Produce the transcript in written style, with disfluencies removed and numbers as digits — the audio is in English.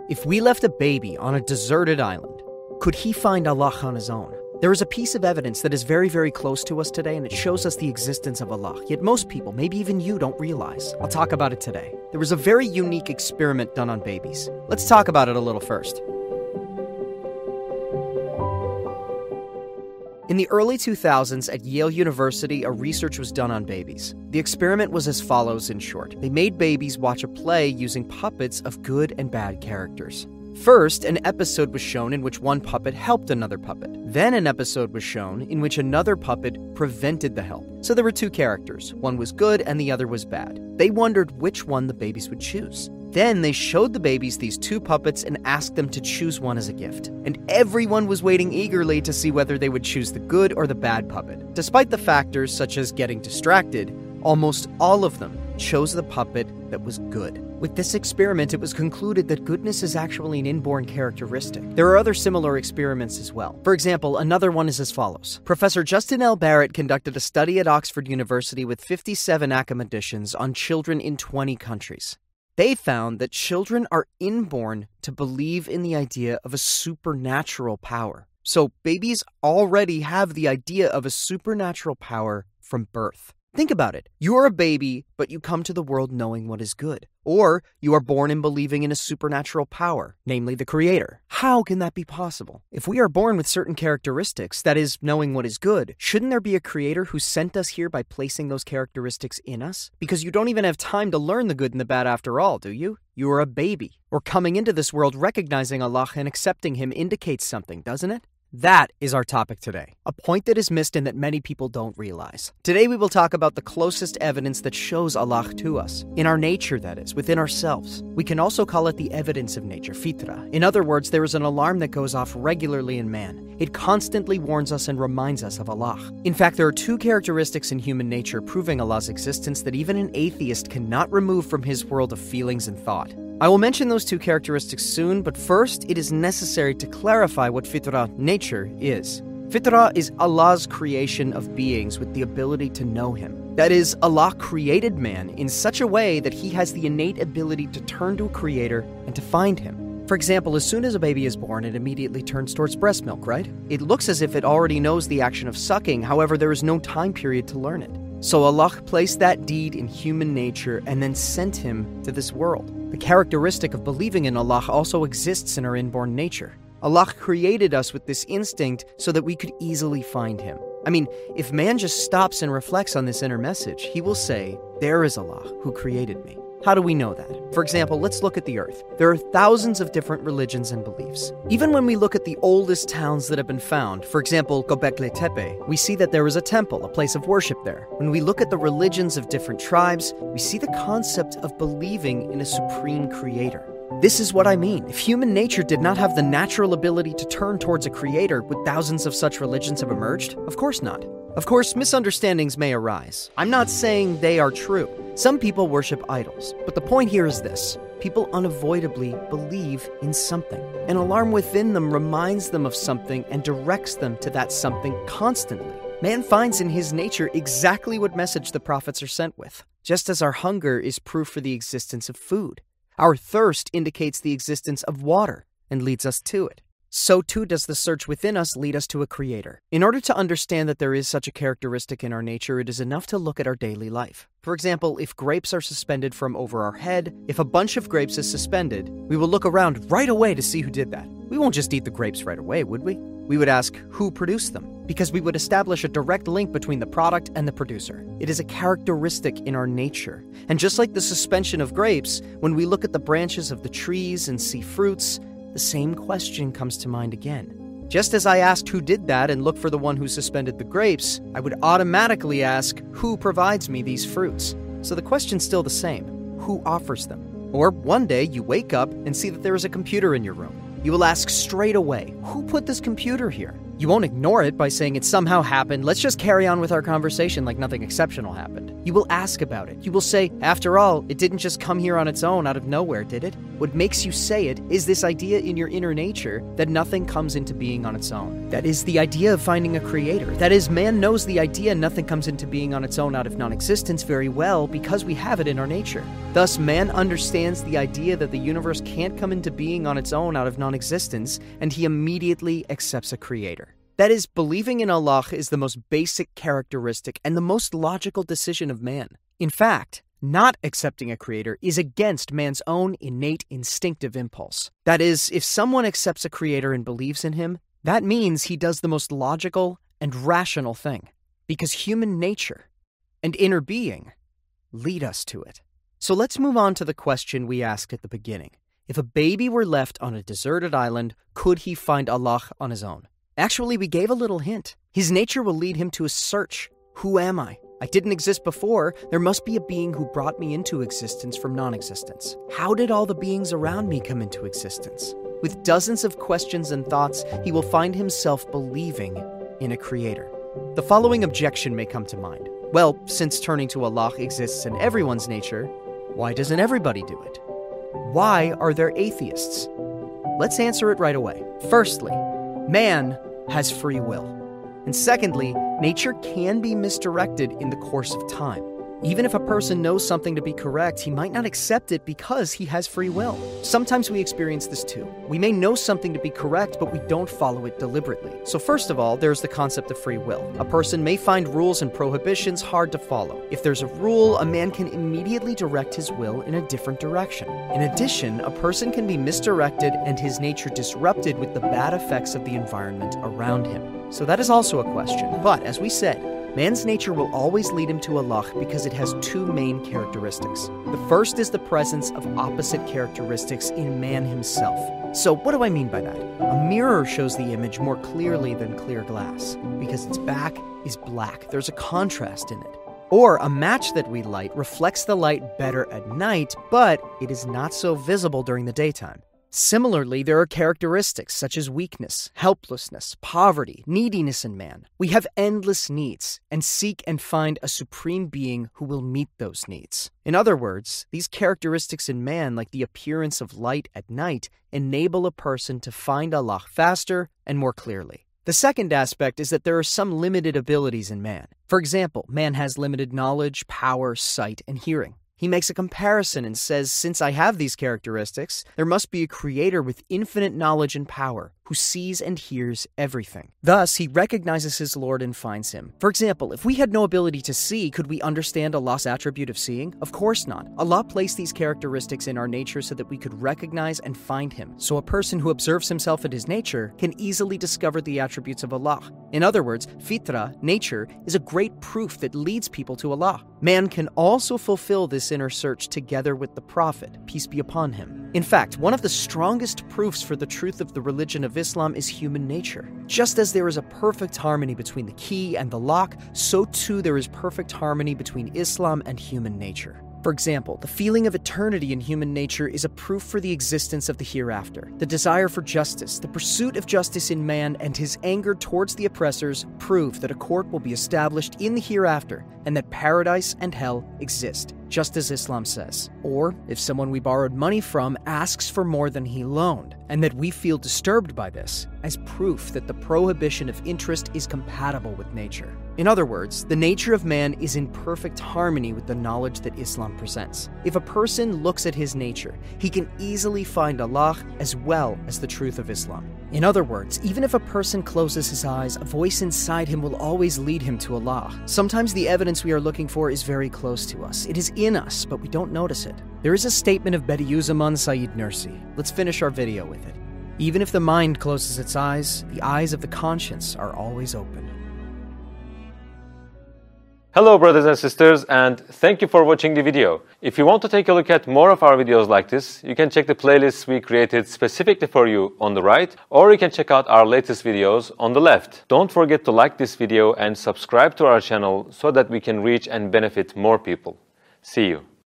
If we left a baby on a deserted island, could he find Allah on his own? There is a piece of evidence that is very, very close to us today, and it shows us the existence of Allah. Yet most people, maybe even you, don't realize. I'll talk about it today. There was a very unique experiment done on babies. Let's talk about it a little first. In the early 2000s at Yale University, a research was done on babies. The experiment was as follows in short. They made babies watch a play using puppets of good and bad characters. First, an episode was shown in which one puppet helped another puppet. Then an episode was shown in which another puppet prevented the help. So there were two characters. One was good and the other was bad. They wondered which one the babies would choose. Then they showed the babies these two puppets and asked them to choose one as a gift. And everyone was waiting eagerly to see whether they would choose the good or the bad puppet. Despite the factors such as getting distracted, almost all of them chose the puppet that was good. With this experiment, it was concluded that goodness is actually an inborn characteristic. There are other similar experiments as well. For example, another one is as follows. Professor Justin L. Barrett conducted a study at Oxford University with 57 academicians on children in 20 countries. They found that children are inborn to believe in the idea of a supernatural power. So babies already have the idea of a supernatural power from birth. Think about it. You are a baby, but you come to the world knowing what is good. Or you are born and believing in a supernatural power, namely the Creator. How can that be possible? If we are born with certain characteristics, that is, knowing what is good, shouldn't there be a Creator who sent us here by placing those characteristics in us? Because you don't even have time to learn the good and the bad after all, do you? You are a baby. Or coming into this world recognizing Allah and accepting Him indicates something, doesn't it? That is our topic today, a point that is missed and that many people don't realize. Today we will talk about the closest evidence that shows Allah to us, in our nature that is, within ourselves. We can also call it the evidence of nature, fitra. In other words, there is an alarm that goes off regularly in man. It constantly warns us and reminds us of Allah. In fact, there are two characteristics in human nature proving Allah's existence that even an atheist cannot remove from his world of feelings and thought. I will mention those two characteristics soon, but first it is necessary to clarify what fitra, nature, is. Fitra is Allah's creation of beings with the ability to know Him. That is, Allah created man in such a way that he has the innate ability to turn to a Creator and to find Him. For example, as soon as a baby is born, it immediately turns towards breast milk, right? It looks as if it already knows the action of sucking, however, there is no time period to learn it. So Allah placed that deed in human nature and then sent him to this world. The characteristic of believing in Allah also exists in our inborn nature. Allah created us with this instinct so that we could easily find Him. I mean, if man just stops and reflects on this inner message, he will say, "There is Allah who created me." How do we know that? For example, let's look at the earth. There are thousands of different religions and beliefs. Even when we look at the oldest towns that have been found, for example, Göbekli Tepe, we see that there is a temple, a place of worship there. When we look at the religions of different tribes, we see the concept of believing in a supreme creator. This is what I mean. If human nature did not have the natural ability to turn towards a creator, would thousands of such religions have emerged? Of course not. Of course, misunderstandings may arise. I'm not saying they are true. Some people worship idols, but the point here is this. People unavoidably believe in something. An alarm within them reminds them of something and directs them to that something constantly. Man finds in his nature exactly what message the prophets are sent with, just as our hunger is proof for the existence of food. Our thirst indicates the existence of water and leads us to it. So too does the search within us lead us to a creator. In order to understand that there is such a characteristic in our nature, it is enough to look at our daily life. For example, if grapes are suspended from over our head, if a bunch of grapes is suspended, we will look around right away to see who did that. We won't just eat the grapes right away, would we? We would ask who produced them, because we would establish a direct link between the product and the producer. It is a characteristic in our nature. And just like the suspension of grapes, when we look at the branches of the trees and see fruits, the same question comes to mind again. Just as I asked who did that and looked for the one who suspended the grapes, I would automatically ask who provides me these fruits. So the question's still the same. Who offers them? Or one day you wake up and see that there is a computer in your room. You will ask straight away, who put this computer here? You won't ignore it by saying it somehow happened. Let's just carry on with our conversation like nothing exceptional happened. You will ask about it. You will say, after all, it didn't just come here on its own out of nowhere, did it? What makes you say it is this idea in your inner nature that nothing comes into being on its own. That is the idea of finding a creator. That is, man knows the idea nothing comes into being on its own out of non-existence very well because we have it in our nature. Thus, man understands the idea that the universe can't come into being on its own out of non-existence, and he immediately accepts a creator. That is, believing in Allah is the most basic characteristic and the most logical decision of man. In fact, not accepting a creator is against man's own innate instinctive impulse. That is, if someone accepts a creator and believes in him, that means he does the most logical and rational thing, because human nature and inner being lead us to it. So let's move on to the question we asked at the beginning. If a baby were left on a deserted island, could he find Allah on his own? Actually, we gave a little hint. His nature will lead him to a search. Who am I? I didn't exist before. There must be a being who brought me into existence from non-existence. How did all the beings around me come into existence? With dozens of questions and thoughts, he will find himself believing in a creator. The following objection may come to mind. Well, since turning to Allah exists in everyone's nature, why doesn't everybody do it? Why are there atheists? Let's answer it right away. Firstly, man has free will. And secondly, nature can be misdirected in the course of time. Even if a person knows something to be correct, he might not accept it because he has free will. Sometimes we experience this too. We may know something to be correct, but we don't follow it deliberately. So first of all, there's the concept of free will. A person may find rules and prohibitions hard to follow. If there's a rule, a man can immediately direct his will in a different direction. In addition, a person can be misdirected and his nature disrupted with the bad effects of the environment around him. So that is also a question. But as we said, man's nature will always lead him to Allah because it has two main characteristics. The first is the presence of opposite characteristics in man himself. So what do I mean by that? A mirror shows the image more clearly than clear glass because its back is black. There's a contrast in it. Or a match that we light reflects the light better at night, but it is not so visible during the daytime. Similarly, there are characteristics such as weakness, helplessness, poverty, neediness in man. We have endless needs and seek and find a supreme being who will meet those needs. In other words, these characteristics in man, like the appearance of light at night, enable a person to find Allah faster and more clearly. The second aspect is that there are some limited abilities in man. For example, man has limited knowledge, power, sight, and hearing. He makes a comparison and says, since I have these characteristics, there must be a creator with infinite knowledge and power who sees and hears everything. Thus, he recognizes his Lord and finds him. For example, if we had no ability to see, could we understand Allah's attribute of seeing? Of course not. Allah placed these characteristics in our nature so that we could recognize and find him. So a person who observes himself and his nature can easily discover the attributes of Allah. In other words, fitra, nature, is a great proof that leads people to Allah. Man can also fulfill this inner search together with the Prophet, peace be upon him. In fact, one of the strongest proofs for the truth of the religion of Islam is human nature. Just as there is a perfect harmony between the key and the lock, so too there is perfect harmony between Islam and human nature. For example, the feeling of eternity in human nature is a proof for the existence of the hereafter. The desire for justice, the pursuit of justice in man, and his anger towards the oppressors prove that a court will be established in the hereafter and that paradise and hell exist, just as Islam says. Or, if someone we borrowed money from asks for more than he loaned, and that we feel disturbed by this, as proof that the prohibition of interest is compatible with nature. In other words, the nature of man is in perfect harmony with the knowledge that Islam presents. If a person looks at his nature, he can easily find Allah as well as the truth of Islam. In other words, even if a person closes his eyes, a voice inside him will always lead him to Allah. Sometimes the evidence we are looking for is very close to us. It is in us, but we don't notice it. There is a statement of Bediüzzaman Said Nursi. Let's finish our video with it. Even if the mind closes its eyes, the eyes of the conscience are always open. Hello brothers and sisters, and thank you for watching the video. If you want to take a look at more of our videos like this, you can check the playlists we created specifically for you on the right, or you can check out our latest videos on the left. Don't forget to like this video and subscribe to our channel so that we can reach and benefit more people. See you.